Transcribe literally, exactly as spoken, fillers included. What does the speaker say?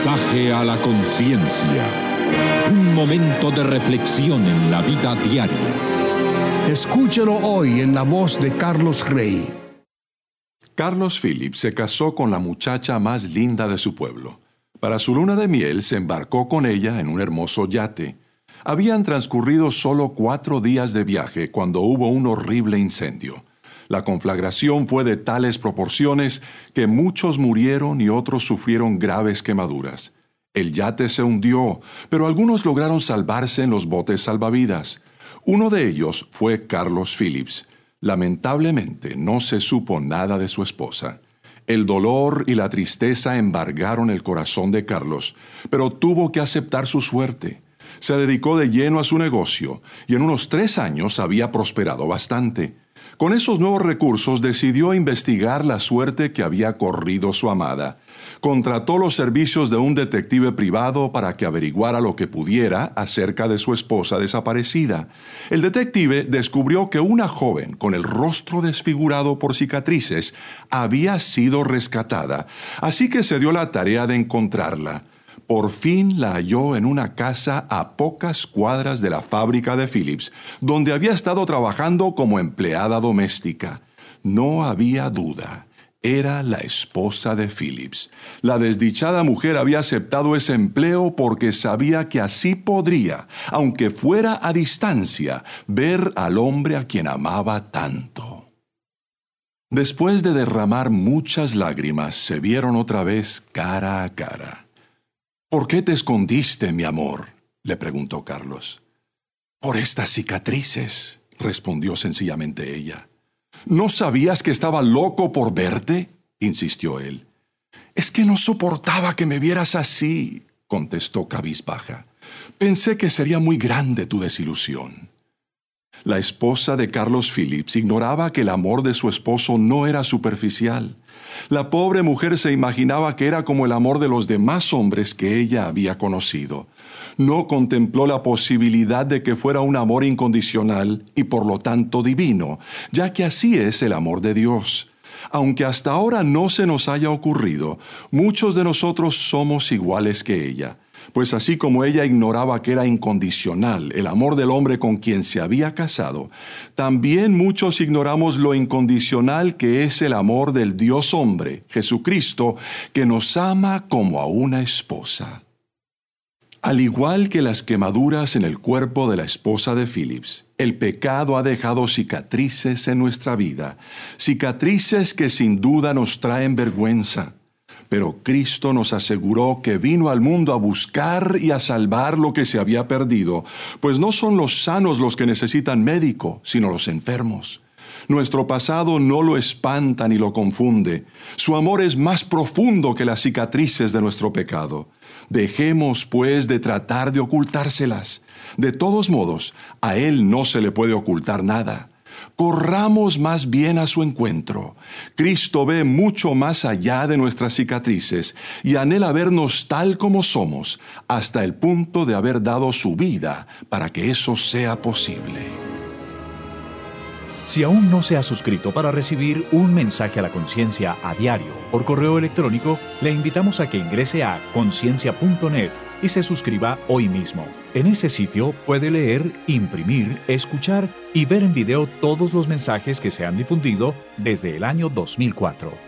Mensaje a la conciencia. Un momento de reflexión en la vida diaria. Escúchelo hoy en la voz de Carlos Rey. Carlos Phillips se casó con la muchacha más linda de su pueblo. Para su luna de miel se embarcó con ella en un hermoso yate. Habían transcurrido solo cuatro días de viaje cuando hubo un horrible incendio. La conflagración fue de tales proporciones que muchos murieron y otros sufrieron graves quemaduras. El yate se hundió, pero algunos lograron salvarse en los botes salvavidas. Uno de ellos fue Carlos Phillips. Lamentablemente no se supo nada de su esposa. El dolor y la tristeza embargaron el corazón de Carlos, pero tuvo que aceptar su suerte. Se dedicó de lleno a su negocio y en unos tres años había prosperado bastante. Con esos nuevos recursos decidió investigar la suerte que había corrido su amada. Contrató los servicios de un detective privado para que averiguara lo que pudiera acerca de su esposa desaparecida. El detective descubrió que una joven con el rostro desfigurado por cicatrices había sido rescatada, así que se dio la tarea de encontrarla. Por fin la halló en una casa a pocas cuadras de la fábrica de Phillips, donde había estado trabajando como empleada doméstica. No había duda. Era la esposa de Phillips. La desdichada mujer había aceptado ese empleo porque sabía que así podría, aunque fuera a distancia, ver al hombre a quien amaba tanto. Después de derramar muchas lágrimas, se vieron otra vez cara a cara. «¿Por qué te escondiste, mi amor?», le preguntó Carlos. «Por estas cicatrices», respondió sencillamente ella. «¿No sabías que estaba loco por verte?», insistió él. «Es que no soportaba que me vieras así», contestó cabizbaja. «Pensé que sería muy grande tu desilusión». La esposa de Carlos Phillips ignoraba que el amor de su esposo no era superficial. La pobre mujer se imaginaba que era como el amor de los demás hombres que ella había conocido. No contempló la posibilidad de que fuera un amor incondicional y por lo tanto divino, ya que así es el amor de Dios. Aunque hasta ahora no se nos haya ocurrido, muchos de nosotros somos iguales que ella. Pues así como ella ignoraba que era incondicional el amor del hombre con quien se había casado, también muchos ignoramos lo incondicional que es el amor del Dios hombre, Jesucristo, que nos ama como a una esposa. Al igual que las quemaduras en el cuerpo de la esposa de Phillips, el pecado ha dejado cicatrices en nuestra vida, cicatrices que sin duda nos traen vergüenza. Pero Cristo nos aseguró que vino al mundo a buscar y a salvar lo que se había perdido, pues no son los sanos los que necesitan médico, sino los enfermos. Nuestro pasado no lo espanta ni lo confunde. Su amor es más profundo que las cicatrices de nuestro pecado. Dejemos, pues, de tratar de ocultárselas. De todos modos, a Él no se le puede ocultar nada. Corramos más bien a su encuentro. Cristo ve mucho más allá de nuestras cicatrices y anhela vernos tal como somos, hasta el punto de haber dado su vida para que eso sea posible. Si aún no se ha suscrito para recibir un mensaje a la conciencia a diario por correo electrónico, le invitamos a que ingrese a conciencia punto net y se suscriba hoy mismo. En ese sitio puede leer, imprimir, escuchar y ver en video todos los mensajes que se han difundido desde el año dos mil cuatro.